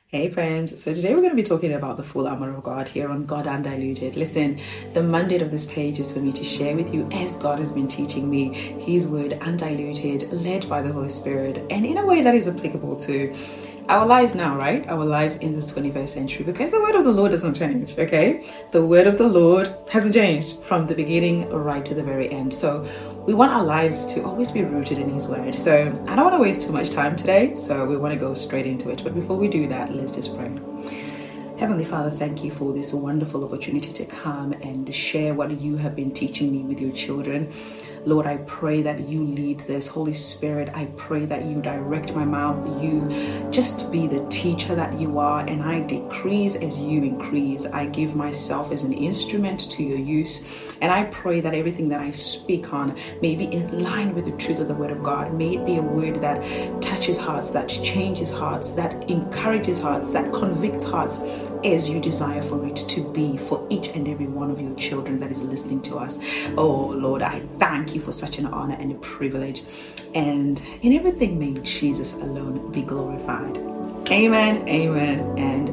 Hey friends, so today we're going to be talking about the full armor of God here on God Undiluted. Listen, the mandate of this page is for me to share with you as God has been teaching me His word undiluted, led by the Holy Spirit, and in a way that is applicable to our lives now, right? Our lives in this 21st century, because the word of the Lord doesn't change, okay? The word of the Lord hasn't changed from the beginning right to the very end. So we want our lives to always be rooted in His word. So I don't want to waste too much time today, so we want to go straight into it. But before we do that, let's just pray. Heavenly Father, thank you for this wonderful opportunity to come and share what you have been teaching me with your children. Lord, I pray that you lead this. Holy Spirit, I pray that you direct my mouth. You just be the teacher that you are, and I decrease as you increase. I give myself as an instrument to your use, and I pray that everything that I speak on may be in line with the truth of the word of God. May it be a word that touches hearts, that changes hearts, that encourages hearts, that convicts hearts, as you desire for it to be for each and every one of your children that is listening to us. Oh Lord, I thank you for such an honor and a privilege. And in everything, may Jesus alone be glorified. Amen, amen, and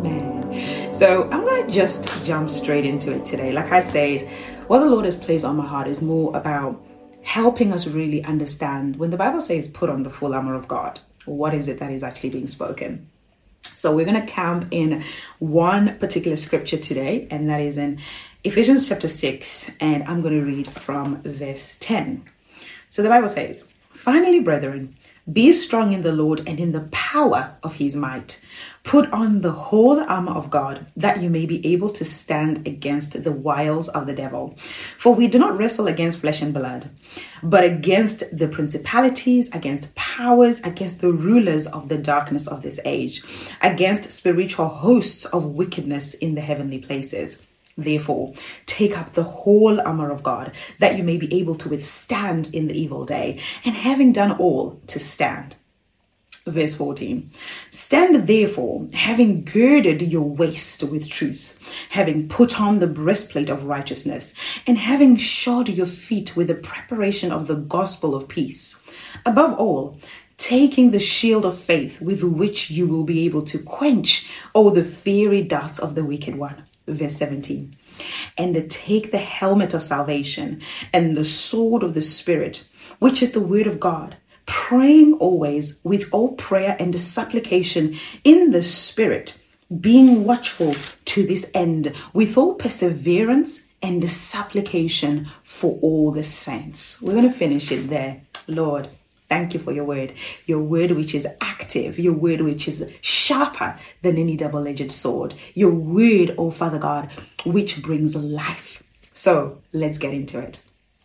amen. So I'm going to just jump straight into it today. Like I said, what the Lord has placed on my heart is more about helping us really understand when the Bible says put on the full armor of God. What is it that is actually being spoken? So we're going to camp in one particular scripture today, and that is in Ephesians chapter 6, and I'm going to read from verse 10. So the Bible says, "Finally, brethren, be strong in the Lord and in the power of his might. Put on the whole armor of God, that you may be able to stand against the wiles of the devil. For we do not wrestle against flesh and blood, but against the principalities, against powers, against the rulers of the darkness of this age, against spiritual hosts of wickedness in the heavenly places. Therefore, take up the whole armor of God, that you may be able to withstand in the evil day, and having done all, to stand." Verse 14, "Stand therefore, having girded your waist with truth, having put on the breastplate of righteousness, and having shod your feet with the preparation of the gospel of peace. Above all, taking the shield of faith, with which you will be able to quench all the fiery darts of the wicked one." Verse 17, "And take the helmet of salvation and the sword of the Spirit, which is the word of God, praying always with all prayer and supplication in the Spirit, being watchful to this end with all perseverance and supplication for all the saints." We're going to finish it there. Lord, thank you for your word which is active, your word which is sharper than any double-edged sword, your word, oh Father God, which brings life. So let's get into it.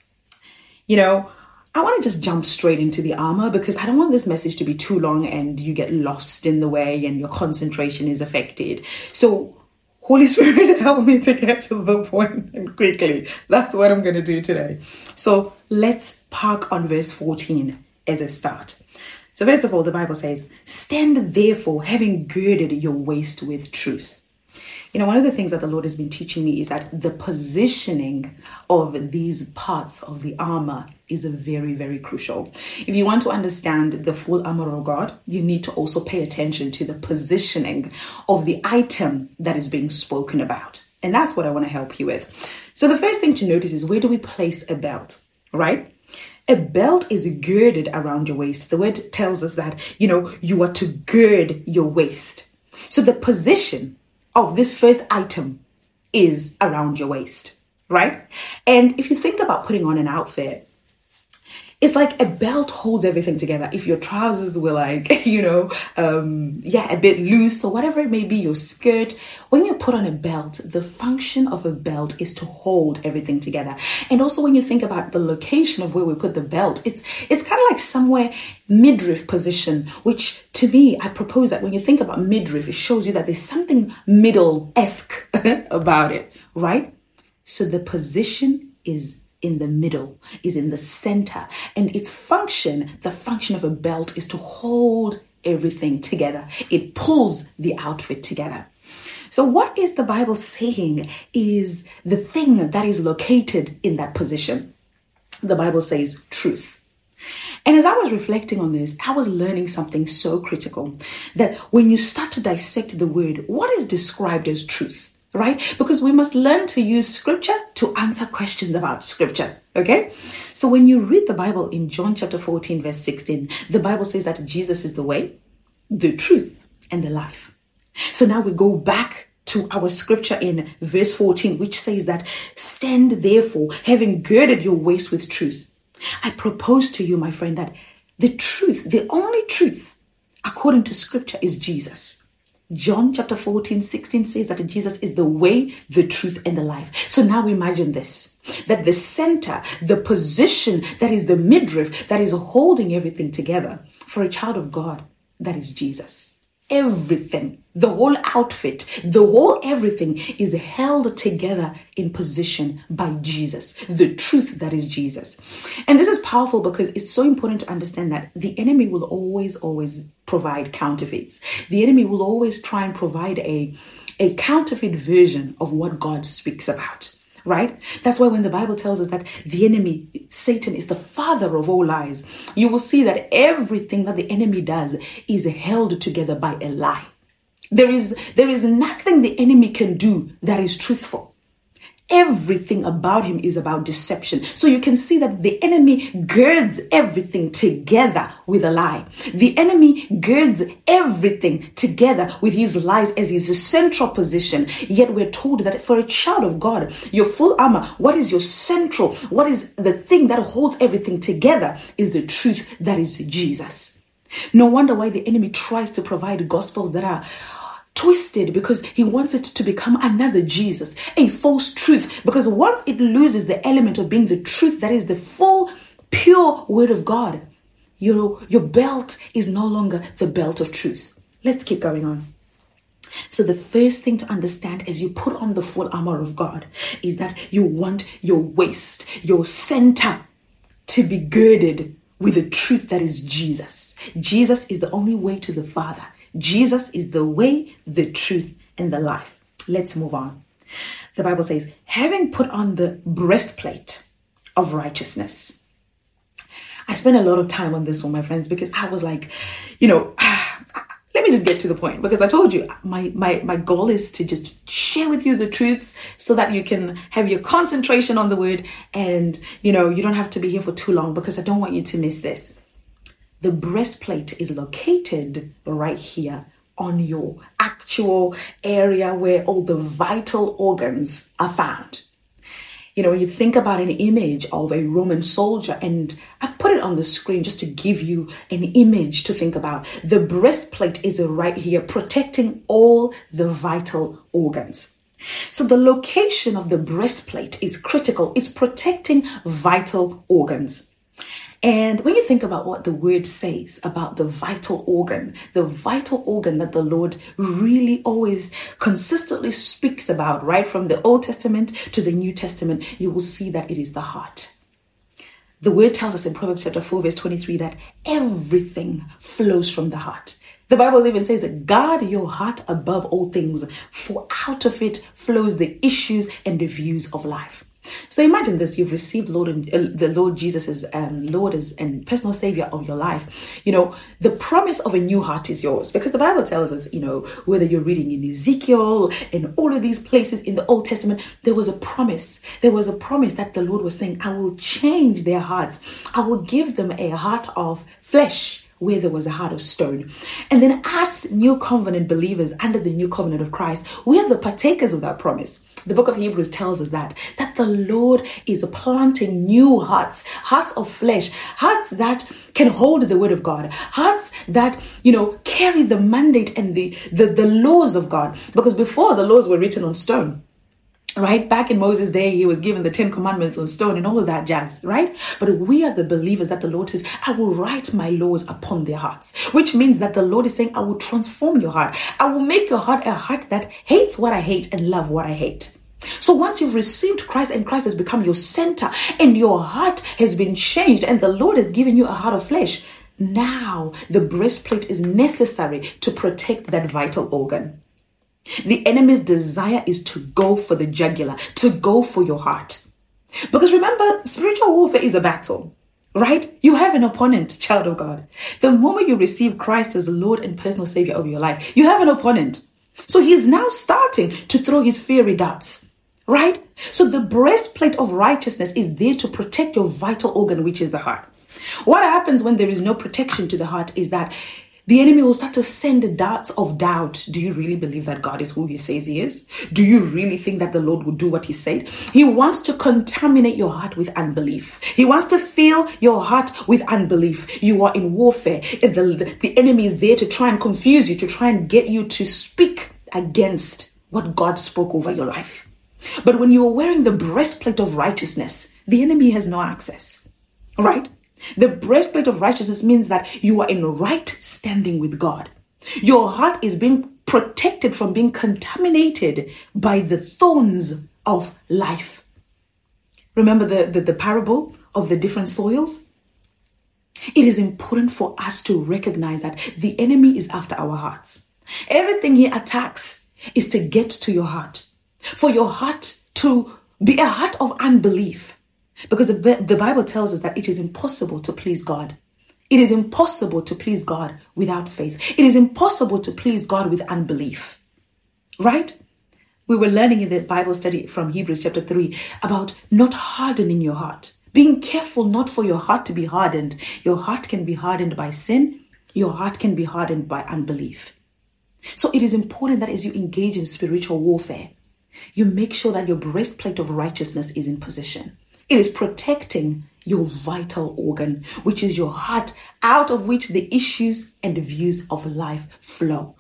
I want to just jump straight into the armor, because I don't want this message to be too long and you get lost in the way and your concentration is affected. So Holy Spirit, help me to get to the point and quickly. That's what I'm going to do today. So let's park on verse 14 as a start. So first of all, the Bible says, "Stand therefore, having girded your waist with truth." One of the things that the Lord has been teaching me is that the positioning of these parts of the armor is very, very crucial. If you want to understand the full armor of God, you need to also pay attention to the positioning of the item that is being spoken about. And that's what I want to help you with. So the first thing to notice is, where do we place a belt, right? A belt is girded around your waist. The word tells us that, you are to gird your waist. So the position of this first item is around your waist, right? And if you think about putting on an outfit, it's like a belt holds everything together. If your trousers were like, a bit loose or whatever it may be, your skirt, when you put on a belt, the function of a belt is to hold everything together. And also when you think about the location of where we put the belt, it's kind of like somewhere midriff position, which to me, I propose that when you think about midriff, it shows you that there's something middle-esque about it, right? So the position is in the middle, is in the center, and its function, the function of a belt, is to hold everything together. It pulls the outfit together. So what is the Bible saying is the thing that is located in that position? The Bible says truth. And as I was reflecting on this, I was learning something so critical, that when you start to dissect the word, what is described as truth, right? Because we must learn to use scripture to answer questions about scripture, okay? So when you read the Bible in John chapter 14, verse 16, the Bible says that Jesus is the way, the truth, and the life. So now we go back to our scripture in verse 14, which says that, stand therefore, having girded your waist with truth. I propose to you, my friend, that the truth, the only truth, according to scripture, is Jesus. John chapter 14, 16 says that Jesus is the way, the truth, and the life. So now imagine this, that the center, the position that is the midriff, that is holding everything together for a child of God, that is Jesus. Everything, the whole outfit, the whole everything is held together in position by Jesus, the truth that is Jesus. And this is powerful because it's so important to understand that the enemy will always provide counterfeits. The enemy will always try and provide a counterfeit version of what God speaks about. Right? That's why when the Bible tells us that the enemy, Satan, is the father of all lies, you will see that everything that the enemy does is held together by a lie. There is nothing the enemy can do that is truthful. Everything about him is about deception. So you can see that the enemy girds everything together with a lie. The enemy girds everything together with his lies as his central position. Yet we're told that for a child of God, your full armor, what is your central, what is the thing that holds everything together is the truth that is Jesus. No wonder why the enemy tries to provide gospels that are twisted, because he wants it to become another Jesus, a false truth. Because once it loses the element of being the truth that is the full, pure word of God, your belt is no longer the belt of truth. Let's keep going on. So the first thing to understand as you put on the full armor of God is that you want your waist, your center, to be girded with the truth that is Jesus. Jesus is the only way to the Father. Jesus is the way, the truth, and the life. Let's move on. The Bible says, having put on the breastplate of righteousness. I spent a lot of time on this one, my friends, because I was like, let me just get to the point, because I told you my goal is to just share with you the truths so that you can have your concentration on the word, and you don't have to be here for too long, because I don't want you to miss this. The breastplate is located right here on your actual area where all the vital organs are found. When you think about an image of a Roman soldier, and I've put it on the screen just to give you an image to think about. The breastplate is right here, protecting all the vital organs. So the location of the breastplate is critical. It's protecting vital organs. And when you think about what the word says about the vital organ that the Lord really always consistently speaks about, right from the Old Testament to the New Testament, you will see that it is the heart. The word tells us in Proverbs chapter 4, verse 23, that everything flows from the heart. The Bible even says that guard your heart above all things, for out of it flows the issues and the views of life. So imagine this, you've received the Lord Jesus as Lord and personal savior of your life. The promise of a new heart is yours, because the Bible tells us, whether you're reading in Ezekiel and all of these places in the Old Testament, there was a promise. There was a promise that the Lord was saying, I will change their hearts. I will give them a heart of flesh where there was a heart of stone. And then as new covenant believers under the new covenant of Christ, we are the partakers of that promise. The book of Hebrews tells us that the Lord is planting new hearts of flesh, hearts that can hold the word of God, hearts that, carry the mandate and the laws of God. Because before, the laws were written on stone. Right? Back in Moses' day, he was given the 10 commandments on stone and all of that jazz, right? But we are the believers that the Lord says, I will write my laws upon their hearts, which means that the Lord is saying, I will transform your heart. I will make your heart a heart that hates what I hate and love what I hate. So once you've received Christ and Christ has become your center and your heart has been changed and the Lord has given you a heart of flesh, now the breastplate is necessary to protect that vital organ. The enemy's desire is to go for the jugular, to go for your heart. Because remember, spiritual warfare is a battle. right? You have an opponent, child of God. The moment you receive Christ as Lord and personal Savior of your life, you have an opponent. So he is now starting to throw his fiery darts, right? So the breastplate of righteousness is there to protect your vital organ, which is the heart. What happens when there is no protection to the heart is that the enemy will start to send darts of doubt. Do you really believe that God is who he says he is? Do you really think that the Lord will do what he said? He wants to contaminate your heart with unbelief. He wants to fill your heart with unbelief. You are in warfare. The enemy is there to try and confuse you, to try and get you to speak against what God spoke over your life. But when you are wearing the breastplate of righteousness, the enemy has no access, right? The breastplate of righteousness means that you are in right standing with God. Your heart is being protected from being contaminated by the thorns of life. Remember the parable of the different soils? It is important for us to recognize that the enemy is after our hearts. Everything he attacks is to get to your heart. For your heart to be a heart of unbelief. Because the Bible tells us that it is impossible to please God. It is impossible to please God without faith. It is impossible to please God with unbelief. Right? We were learning in the Bible study from Hebrews chapter 3 about not hardening your heart. Being careful not for your heart to be hardened. Your heart can be hardened by sin. Your heart can be hardened by unbelief. So it is important that as you engage in spiritual warfare, you make sure that your breastplate of righteousness is in position. It is protecting your vital organ, which is your heart, out of which the issues and the views of life flow.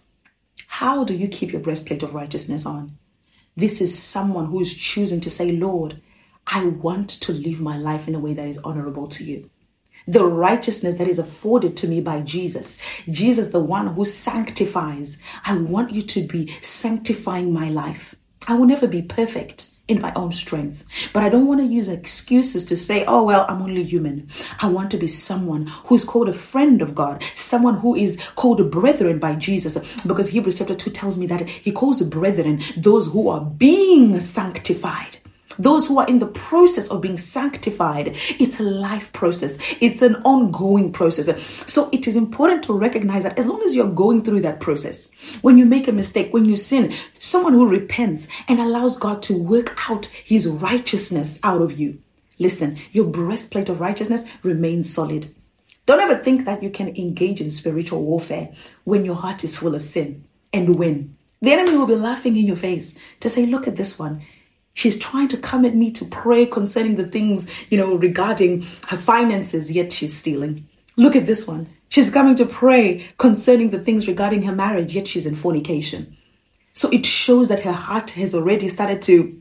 How do you keep your breastplate of righteousness on? This is someone who is choosing to say, Lord, I want to live my life in a way that is honorable to you. The righteousness that is afforded to me by Jesus. Jesus, the one who sanctifies. I want you to be sanctifying my life. I will never be perfect in my own strength, but I don't want to use excuses to say, oh, well, I'm only human. I want to be someone who is called a friend of God, someone who is called a brethren by Jesus, because Hebrews chapter 2 tells me that he calls the brethren those who are being sanctified. Those who are in the process of being sanctified. It's a life process. It's an ongoing process. So it is important to recognize that as long as you're going through that process, when you make a mistake, when you sin, someone who repents and allows God to work out his righteousness out of you. Listen, your breastplate of righteousness remains solid. Don't ever think that you can engage in spiritual warfare when your heart is full of sin and win. The enemy will be laughing in your face to say, look at this one. She's trying to come at me to pray concerning the things, regarding her finances, yet she's stealing. Look at this one. She's coming to pray concerning the things regarding her marriage, yet she's in fornication. So it shows that her heart has already started to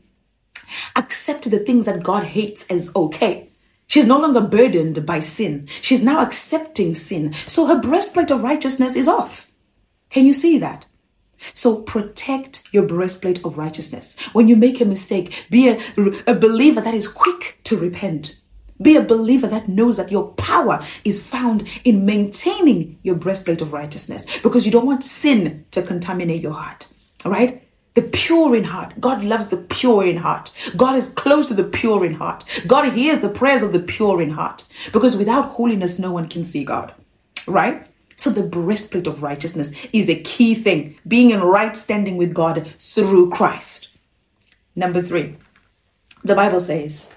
accept the things that God hates as okay. She's no longer burdened by sin. She's now accepting sin. So her breastplate of righteousness is off. Can you see that? So protect your breastplate of righteousness. When you make a mistake, be a believer that is quick to repent. Be a believer that knows that your power is found in maintaining your breastplate of righteousness, because you don't want sin to contaminate your heart. All right? The pure in heart. God loves the pure in heart. God is close to the pure in heart. God hears the prayers of the pure in heart, because without holiness, no one can see God. Right? So the breastplate of righteousness is a key thing, being in right standing with God through Christ. Number 3, the Bible says,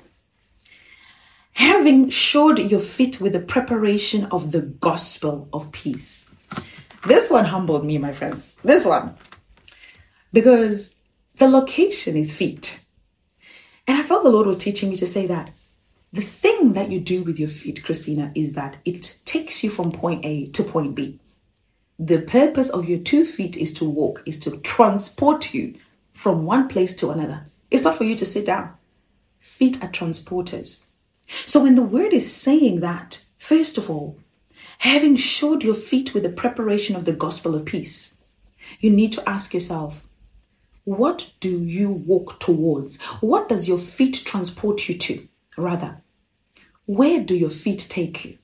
having shod your feet with the preparation of the gospel of peace. This one humbled me, my friends. This one. Because the location is feet. And I felt the Lord was teaching me to say that the thing that you do with your feet, Christina, is that it takes you from point A to point B. The purpose of your 2 feet is to walk, is to transport you from one place to another. It's not for you to sit down. Feet are transporters. So when the word is saying that, first of all, having shod your feet with the preparation of the gospel of peace, you need to ask yourself, what do you walk towards? What does your feet transport you to? Rather, where do your feet take you?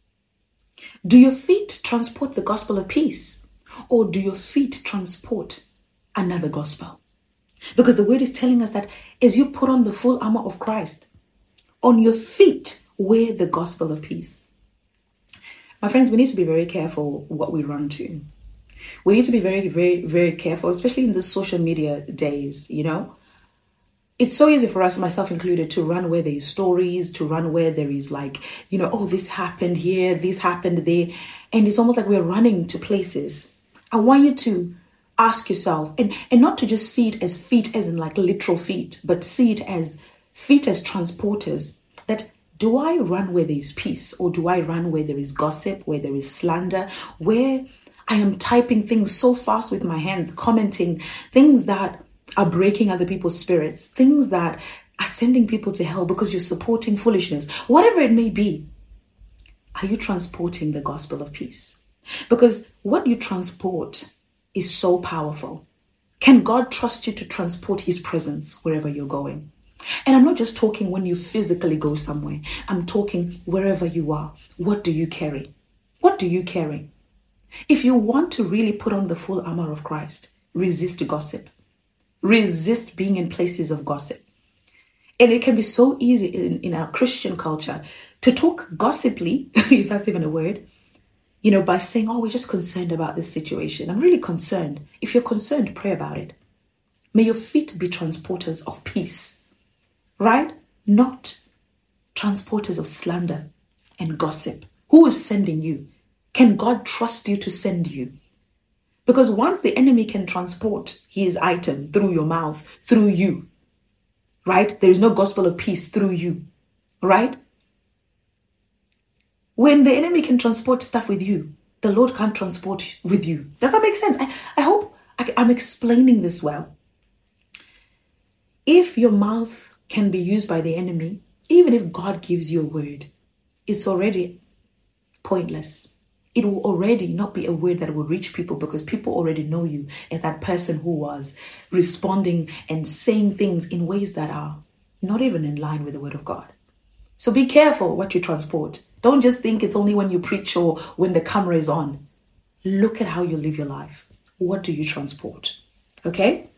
Do your feet transport the gospel of peace? Or do your feet transport another gospel? Because the word is telling us that as you put on the full armor of Christ, on your feet where the gospel of peace. My friends, we need to be very careful what we run to. We need to be very, very, very careful, especially in the social media days, It's so easy for us, myself included, to run where there is stories, to run where there is oh, this happened here, this happened there. And it's almost like we're running to places. I want you to ask yourself, and not to just see it as feet as in like literal feet, but see it as feet as transporters. That do I run where there is peace, or do I run where there is gossip, where there is slander, where I am typing things so fast with my hands, commenting things that are breaking other people's spirits, things that are sending people to hell because you're supporting foolishness, whatever it may be. Are you transporting the gospel of peace? Because what you transport is so powerful. Can God trust you to transport his presence wherever you're going? And I'm not just talking when you physically go somewhere. I'm talking wherever you are. What do you carry? What do you carry? If you want to really put on the full armor of Christ, resist gossip. Resist being in places of gossip. And it can be so easy in our Christian culture to talk gossiply, if that's even a word, by saying, oh, we're just concerned about this situation. I'm really concerned. If you're concerned, pray about it. May your feet be transporters of peace, right? Not transporters of slander and gossip. Who is sending you? Can God trust you to send you? Because once the enemy can transport his item through your mouth, through you, right? There is no gospel of peace through you, right? When the enemy can transport stuff with you, the Lord can't transport with you. Does that make sense? I hope I'm explaining this well. If your mouth can be used by the enemy, even if God gives you a word, it's already pointless. It will already not be a word that will reach people because people already know you as that person who was responding and saying things in ways that are not even in line with the word of God. So be careful what you transport. Don't just think it's only when you preach or when the camera is on. Look at how you live your life. What do you transport? Okay?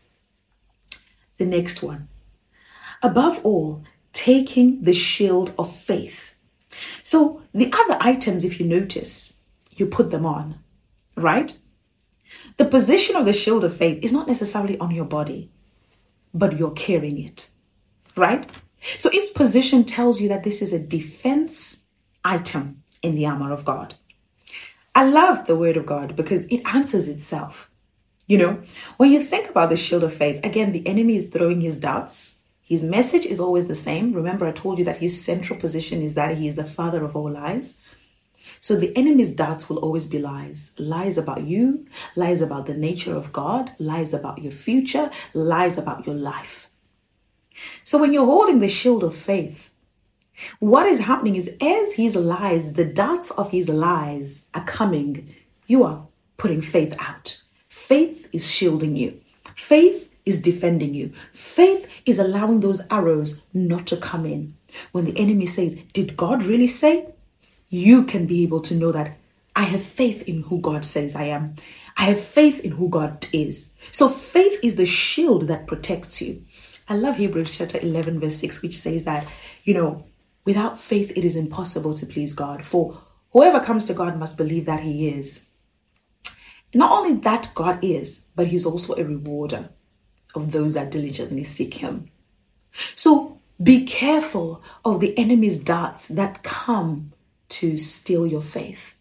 The next one. Above all, taking the shield of faith. So the other items, if you notice, you put them on, right? The position of the shield of faith is not necessarily on your body, but you're carrying it, right? So its position tells you that this is a defense item in the armor of God. I love the word of God because it answers itself. When you think about the shield of faith, again, the enemy is throwing his darts. His message is always the same. Remember, I told you that his central position is that he is the father of all lies. So the enemy's darts will always be lies. Lies about you, lies about the nature of God, lies about your future, lies about your life. So when you're holding the shield of faith, what is happening is as his lies, the darts of his lies are coming, you are putting faith out. Faith is shielding you. Faith is defending you. Faith is allowing those arrows not to come in. When the enemy says, did God really say? You can be able to know that I have faith in who God says I am. I have faith in who God is. So faith is the shield that protects you. I love Hebrews chapter 11 verse 6, which says that, without faith it is impossible to please God. For whoever comes to God must believe that he is. Not only that God is, but he's also a rewarder of those that diligently seek him. So be careful of the enemy's darts that come to steal your faith.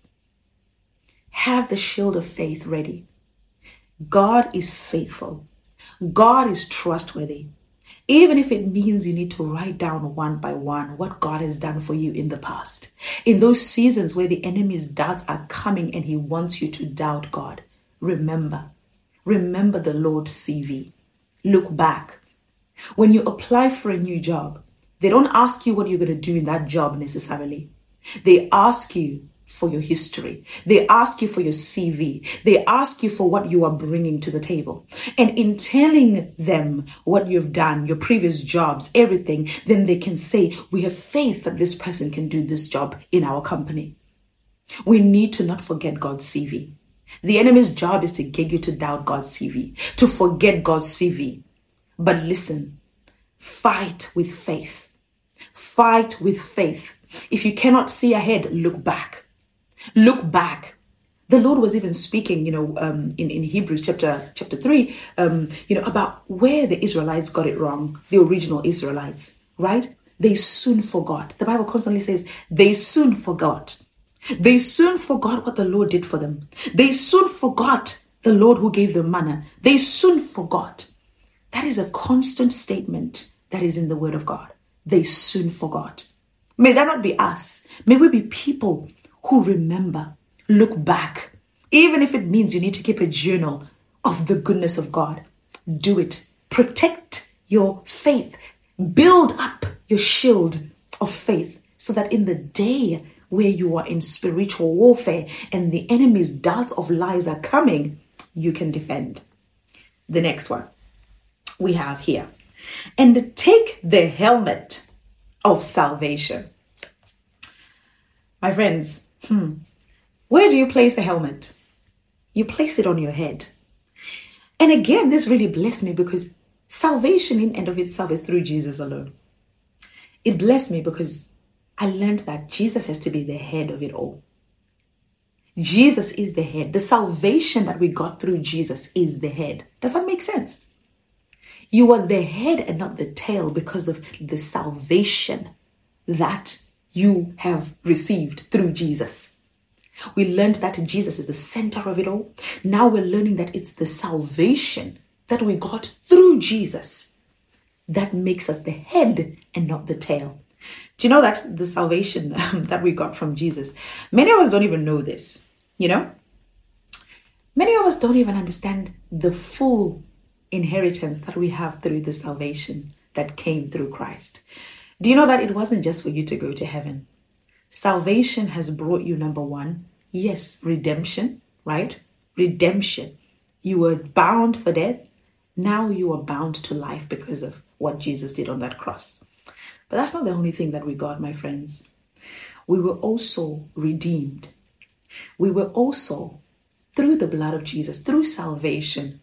Have the shield of faith ready. God is faithful. God is trustworthy. Even if it means you need to write down one by one what God has done for you in the past. In those seasons where the enemy's darts are coming and he wants you to doubt God, remember the Lord's CV. Look back. When you apply for a new job, they don't ask you what you're going to do in that job necessarily. They ask you for your history. They ask you for your CV. They ask you for what you are bringing to the table. And in telling them what you've done, your previous jobs, everything, then they can say, we have faith that this person can do this job in our company. We need to not forget God's CV. The enemy's job is to get you to doubt God's CV, to forget God's CV. But listen, fight with faith. Fight with faith. If you cannot see ahead, look back. Look back. The Lord was even speaking, in Hebrews chapter 3, about where the Israelites got it wrong, the original Israelites, right? They soon forgot. The Bible constantly says they soon forgot. They soon forgot what the Lord did for them. They soon forgot the Lord who gave them manna. They soon forgot. That is a constant statement that is in the Word of God. They soon forgot. May that not be us. May we be people who remember, look back. Even if it means you need to keep a journal of the goodness of God, do it. Protect your faith. Build up your shield of faith so that in the day where you are in spiritual warfare and the enemy's darts of lies are coming, you can defend. The next one we have here. And take the helmet of salvation. My friends, where do you place a helmet? You place it on your head. And again, this really blessed me because salvation in and of itself is through Jesus alone. It blessed me because I learned that Jesus has to be the head of it all. Jesus is the head. The salvation that we got through Jesus is the head. Does that make sense? You are the head and not the tail because of the salvation that you have received through Jesus. We learned that Jesus is the center of it all. Now we're learning that it's the salvation that we got through Jesus that makes us the head and not the tail. Do you know that the salvation that we got from Jesus, many of us don't even know this, Many of us don't even understand the full inheritance that we have through the salvation that came through Christ. Do you know that it wasn't just for you to go to heaven? Salvation has brought you, number one, yes, redemption, right? Redemption. You were bound for death. Now you are bound to life because of what Jesus did on that cross. But that's not the only thing that we got, my friends. We were also redeemed. We were also, through the blood of Jesus, through salvation,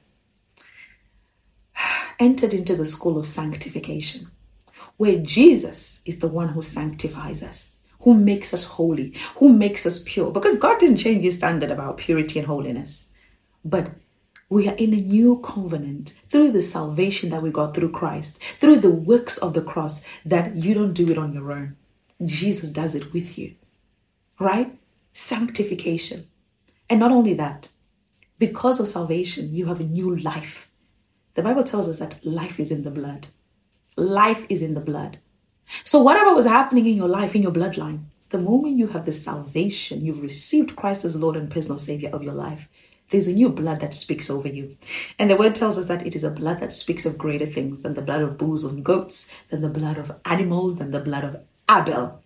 entered into the school of sanctification, where Jesus is the one who sanctifies us, who makes us holy, who makes us pure. Because God didn't change his standard about purity and holiness. But we are in a new covenant through the salvation that we got through Christ, through the works of the cross, that you don't do it on your own. Jesus does it with you, right? Sanctification. And not only that, because of salvation, you have a new life. The Bible tells us that life is in the blood. Life is in the blood. So whatever was happening in your life, in your bloodline, the moment you have the salvation, you've received Christ as Lord and personal Savior of your life, there's a new blood that speaks over you. And the word tells us that it is a blood that speaks of greater things than the blood of bulls and goats, than the blood of animals, than the blood of Abel.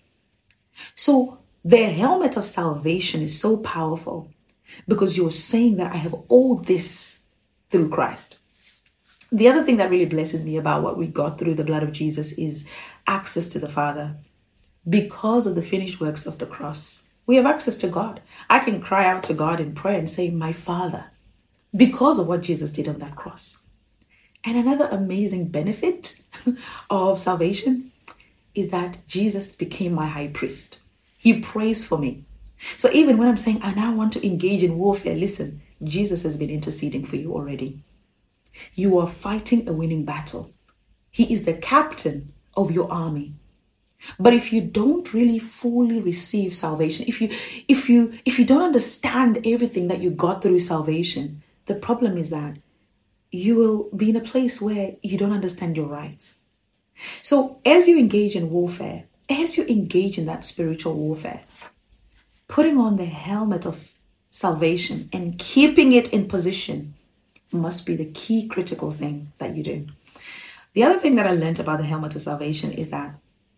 So the helmet of salvation is so powerful because you're saying that I have all this through Christ. The other thing that really blesses me about what we got through the blood of Jesus is access to the Father. Because of the finished works of the cross, we have access to God. I can cry out to God in prayer and say, my Father, because of what Jesus did on that cross. And another amazing benefit of salvation is that Jesus became my high priest. He prays for me. So even when I'm saying, I now want to engage in warfare, listen, Jesus has been interceding for you already. You are fighting a winning battle. He is the captain of your army. But if you don't really fully receive salvation, if you don't understand everything that you got through salvation, the problem is that you will be in a place where you don't understand your rights. So as you engage in warfare, as you engage in that spiritual warfare, putting on the helmet of salvation and keeping it in position must be the key critical thing that you do. The other thing that I learned about the helmet of salvation is that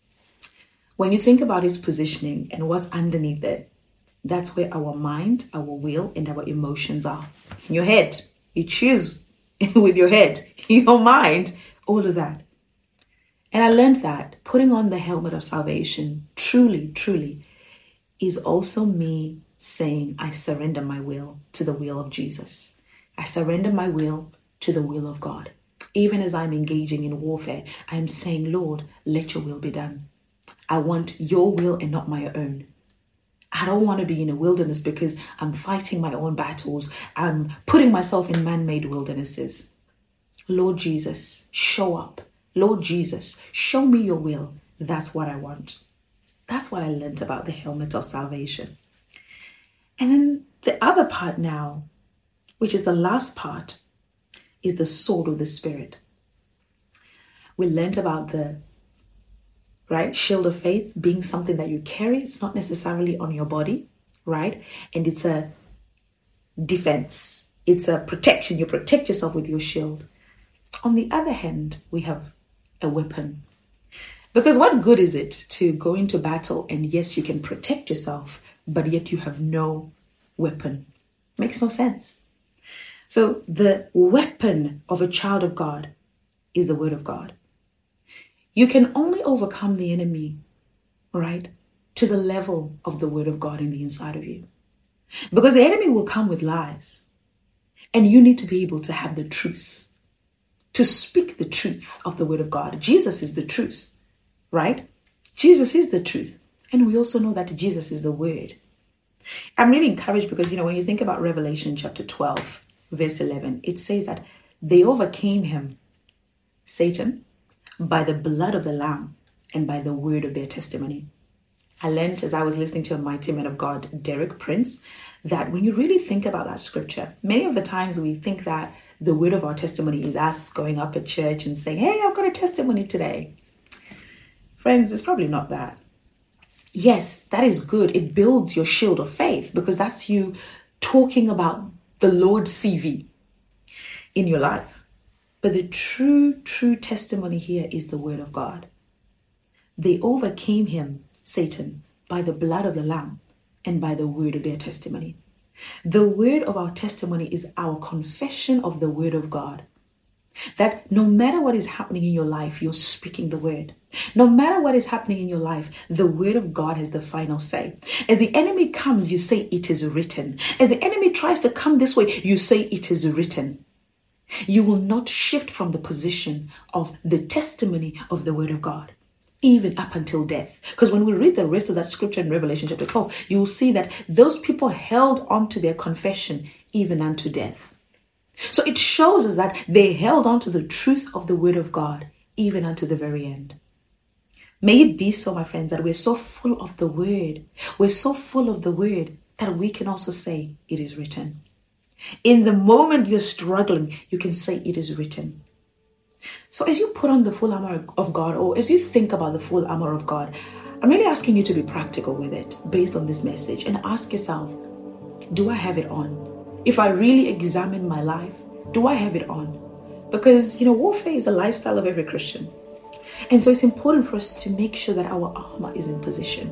when you think about its positioning and what's underneath it, that's where our mind, our will, and our emotions are. It's in your head. You choose with your head, your mind, all of that. And I learned that putting on the helmet of salvation truly, truly is also me saying, I surrender my will to the will of Jesus. I surrender my will to the will of God. Even as I'm engaging in warfare, I am saying, Lord, let your will be done. I want your will and not my own. I don't want to be in a wilderness because I'm fighting my own battles. I'm putting myself in man-made wildernesses. Lord Jesus, show up. Lord Jesus, show me your will. That's what I want. That's what I learned about the helmet of salvation. And then the other part now, which is the last part, is the sword of the Spirit. We learned about the shield of faith being something that you carry. It's not necessarily on your body, right? And it's a defense. It's a protection. You protect yourself with your shield. On the other hand, we have a weapon. Because what good is it to go into battle and yes, you can protect yourself, but yet you have no weapon? Makes no sense. So the weapon of a child of God is the word of God. You can only overcome the enemy, right, to the level of the word of God in the inside of you. Because the enemy will come with lies. And you need to be able to have the truth, to speak the truth of the word of God. Jesus is the truth, right? Jesus is the truth. And we also know that Jesus is the word. I'm really encouraged because, when you think about Revelation chapter 12, verse 11, it says that they overcame him, Satan, by the blood of the Lamb and by the word of their testimony. I learned as I was listening to a mighty man of God, Derek Prince, that when you really think about that scripture, many of the times we think that the word of our testimony is us going up at church and saying, hey, I've got a testimony today. Friends, it's probably not that. Yes, that is good. It builds your shield of faith because that's you talking about the Lord's CV in your life. But the true testimony here is the word of God. They overcame him, Satan, by the blood of the Lamb and by the word of their testimony. The word of our testimony is our confession of the word of God. That no matter what is happening in your life, you're speaking the word. No matter what is happening in your life, the word of God has the final say. As the enemy comes, you say it is written. As the enemy tries to come this way, you say it is written. You will not shift from the position of the testimony of the word of God, even up until death. Because when we read the rest of that scripture in Revelation chapter 12, you will see that those people held on to their confession even unto death. So it shows us that they held on to the truth of the word of God even unto the very end. May it be so, my friends, that we're so full of the word. We're so full of the word that we can also say it is written. In the moment you're struggling, you can say it is written. So as you put on the full armor of God, or as you think about the full armor of God, I'm really asking you to be practical with it based on this message and ask yourself, do I have it on? If I really examine my life, do I have it on? Because, warfare is a lifestyle of every Christian. And so it's important for us to make sure that our armor is in position.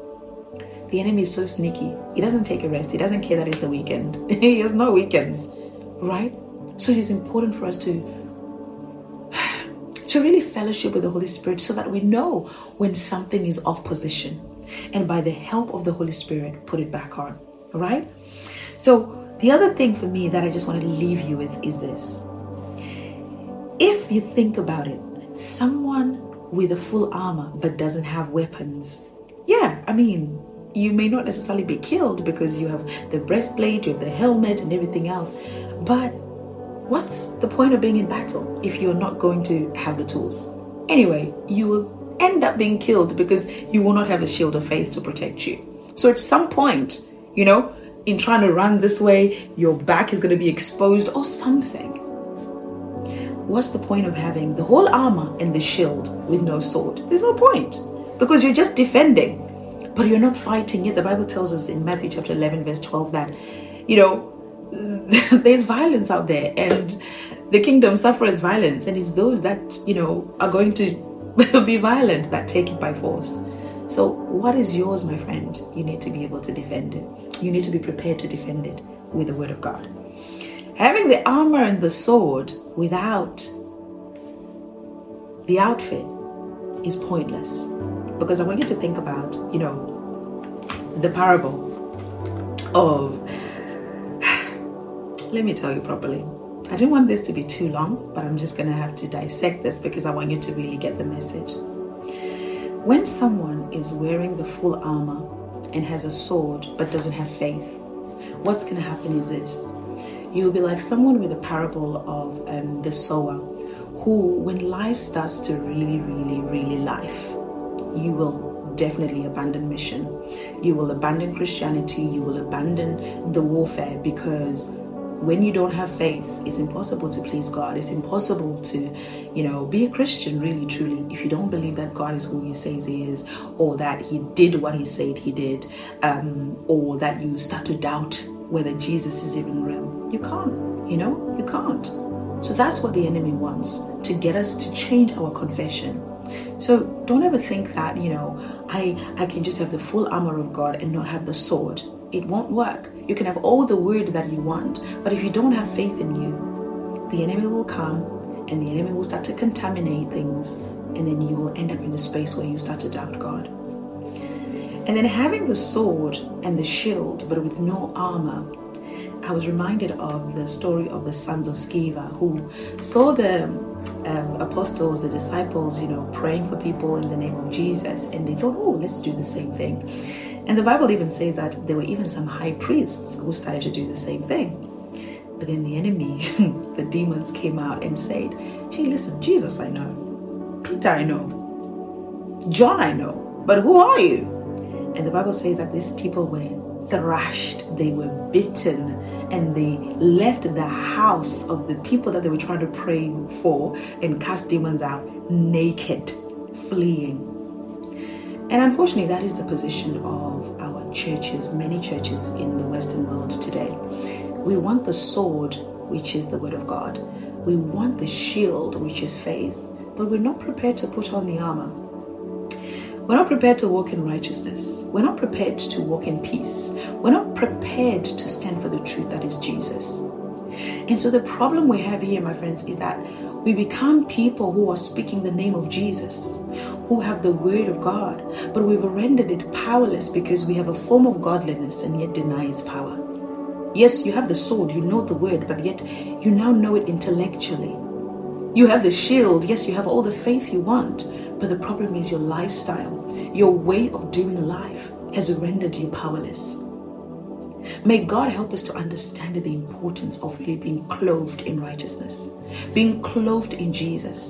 The enemy is so sneaky. He doesn't take a rest. He doesn't care that it's the weekend. He has no weekends, right? So it is important for us to really fellowship with the Holy Spirit so that we know when something is off position. And by the help of the Holy Spirit, put it back on, right? So the other thing for me that I just want to leave you with is this. If you think about it, someone with a full armor but doesn't have weapons, you may not necessarily be killed because you have the breastplate, you have the helmet and everything else. But what's the point of being in battle if you're not going to have the tools? Anyway, you will end up being killed because you will not have a shield of faith to protect you. So at some point, in trying to run this way, your back is going to be exposed or something. What's the point of having the whole armor and the shield with no sword? There's no point because you're just defending. But you're not fighting yet. The Bible tells us in Matthew chapter 11, verse 12 that, there's violence out there and the kingdom suffereth violence. And it's those that, are going to be violent that take it by force. So what is yours, my friend? You need to be able to defend it. You need to be prepared to defend it with the word of God. Having the armor and the sword without the outfit is pointless. Because I want you to think about, the parable of, let me tell you properly. I didn't want this to be too long, but I'm just going to have to dissect this because I want you to really get the message. When someone is wearing the full armor and has a sword but doesn't have faith, what's going to happen is this. You'll be like someone with a parable of the sower, who, when life starts to really life, you will definitely abandon mission. You will abandon Christianity. You will abandon the warfare, because when you don't have faith, it's impossible to please God. It's impossible to, be a Christian really, truly, if you don't believe that God is who he says he is, or that he did what he said he did, or that you start to doubt whether Jesus is even real. You can't, you can't. So that's what the enemy wants, to get us to change our confession. So don't ever think that, I can just have the full armor of God and not have the sword. It won't work. You can have all the word that you want, but if you don't have faith in you, the enemy will come and the enemy will start to contaminate things, and then you will end up in a space where you start to doubt God. And then having the sword and the shield, but with no armor, I was reminded of the story of the sons of Sceva, who saw the apostles, the disciples, praying for people in the name of Jesus, and they thought, oh, let's do the same thing. And the Bible even says that there were even some high priests who started to do the same thing. But then the enemy, the demons, came out and said, hey, listen, Jesus I know, Peter I know, John I know, but who are you? And the Bible says that these people were thrashed, they were bitten, and they left the house of the people that they were trying to pray for and cast demons out naked, fleeing. And unfortunately, that is the position of our churches, many churches in the Western world today. We want the sword, which is the word of God. We want the shield, which is faith, but we're not prepared to put on the armor. We're not prepared to walk in righteousness. We're not prepared to walk in peace. We're not prepared to stand for the truth that is Jesus. And so the problem we have here, my friends, is that we become people who are speaking the name of Jesus, who have the word of God, but we've rendered it powerless because we have a form of godliness and yet deny its power. Yes, you have the sword, you know the word, but yet you now know it intellectually. You have the shield, yes, you have all the faith you want, but the problem is your lifestyle, your way of doing life has rendered you powerless. May God help us to understand the importance of really being clothed in righteousness, being clothed in Jesus.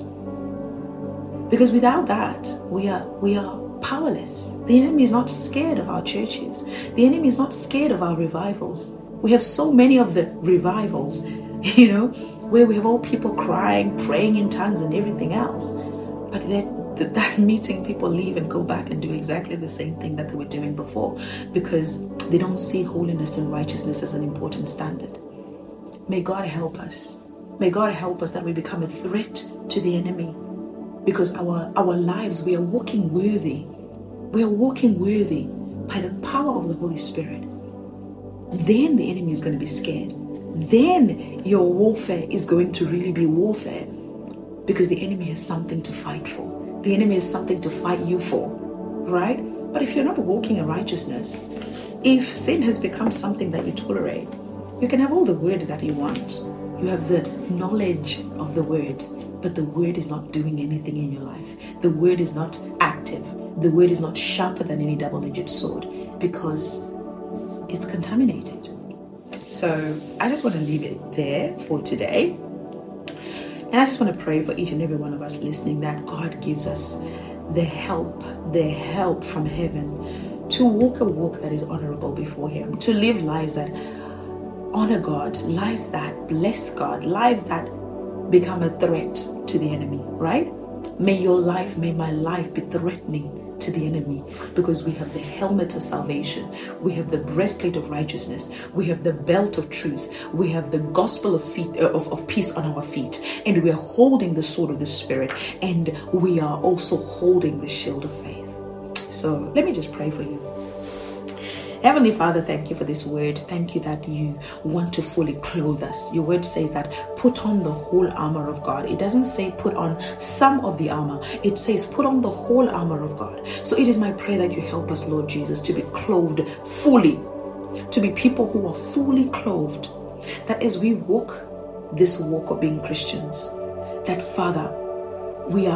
Because without that, we are powerless. The enemy is not scared of our churches. The enemy is not scared of our revivals. We have so many of the revivals, where we have all people crying, praying in tongues and everything else. But that meeting, people leave and go back and do exactly the same thing that they were doing before, because they don't see holiness and righteousness as an important standard. May God help us. May God help us that we become a threat to the enemy, because our lives, we are walking worthy. We are walking worthy by the power of the Holy Spirit. Then the enemy is going to be scared. Then your warfare is going to really be warfare, because the enemy has something to fight for. The enemy has something to fight you for, right? But if you're not walking in righteousness, if sin has become something that you tolerate, you can have all the word that you want. You have the knowledge of the word, but the word is not doing anything in your life. The word is not active. The word is not sharper than any double-edged sword, because it's contaminated. So I just want to leave it there for today. And I just want to pray for each and every one of us listening, that God gives us the help from heaven to walk a walk that is honorable before Him, to live lives that honor God, lives that bless God, lives that become a threat to the enemy, right? May my life be threatening to the enemy, because we have the helmet of salvation, we have the breastplate of righteousness, we have the belt of truth, we have the gospel of peace on our feet, and we are holding the sword of the Spirit, and we are also holding the shield of faith. So let me just pray for you. Heavenly Father, thank you for this word. Thank you that you want to fully clothe us. Your word says that put on the whole armor of God. It doesn't say put on some of the armor. It says put on the whole armor of God. So it is my prayer that you help us, Lord Jesus, to be clothed fully, to be people who are fully clothed, that as we walk this walk of being Christians, that Father, we are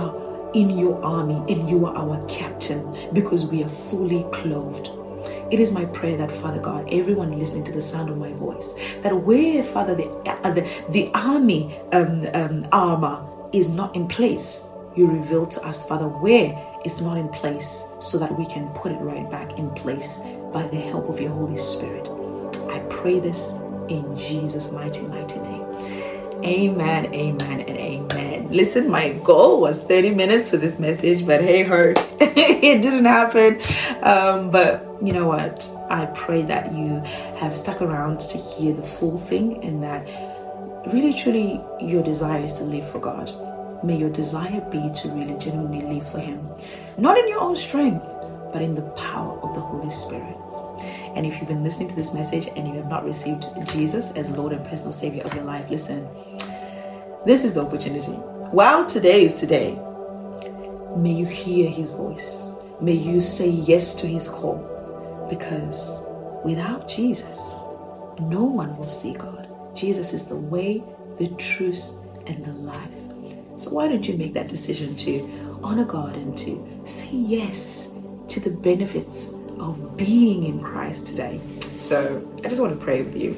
in your army, and you are our captain because we are fully clothed. It is my prayer that, Father God, everyone listening to the sound of my voice, that where, Father, the army armor is not in place, you reveal to us, Father, where it's not in place, so that we can put it right back in place by the help of your Holy Spirit. I pray this in Jesus' mighty name. Amen, amen, and amen. Listen, my goal was 30 minutes for this message, but hey ho, it didn't happen. But you know what? I pray that you have stuck around to hear the full thing, and that really, truly, your desire is to live for God. May your desire be to really genuinely live for Him, not in your own strength, but in the power of the Holy Spirit. And if you've been listening to this message and you have not received Jesus as Lord and personal Savior of your life, listen, this is the opportunity. While today is today, may you hear His voice. May you say yes to His call, because without Jesus, no one will see God. Jesus is the way, the truth, and the life. So why don't you make that decision to honor God and to say yes to the benefits of being in Christ today? So I just want to pray with you.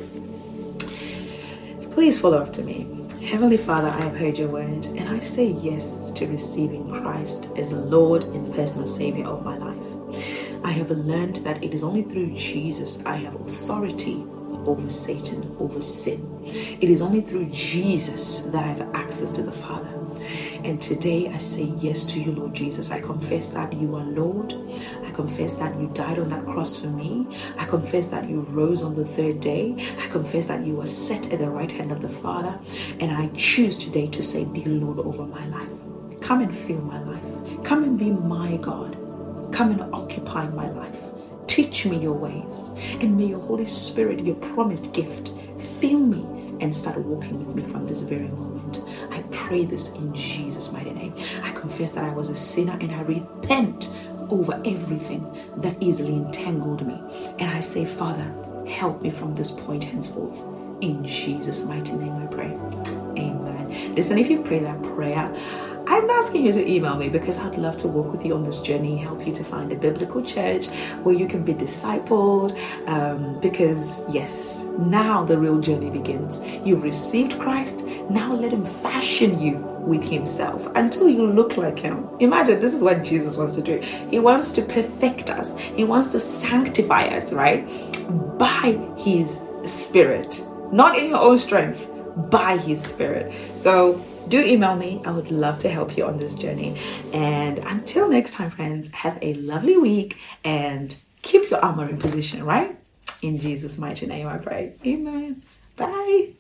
Please follow after me. Heavenly Father, I have heard your word, and I say yes to receiving Christ as Lord and personal Savior of my life. I have learned that it is only through Jesus I have authority over Satan, over sin. It is only through Jesus that I have access to the Father. And today I say yes to you, Lord Jesus. I confess that you are Lord. I confess that you died on that cross for me. I confess that you rose on the third day. I confess that you are set at the right hand of the Father. And I choose today to say, be Lord over my life. Come and fill my life. Come and be my God. Come and occupy my life. Teach me your ways. And may your Holy Spirit, your promised gift, fill me and start walking with me from this very moment. I pray this in Jesus' mighty name. I confess that I was a sinner, and I repent over everything that easily entangled me. And I say, Father, help me from this point henceforth. In Jesus' mighty name I pray. Amen. Listen, if you pray that prayer, I'm asking you to email me, because I'd love to walk with you on this journey, help you to find a biblical church where you can be discipled. Because yes, now the real journey begins. You've received Christ. Now let Him fashion you with Himself until you look like Him. Imagine, this is what Jesus wants to do. He wants to perfect us. He wants to sanctify us, right? By His Spirit, not in your own strength, by His Spirit. So do email me. I would love to help you on this journey. And until next time, friends, have a lovely week and keep your armor in position, right? In Jesus' mighty name I pray. Amen. Bye.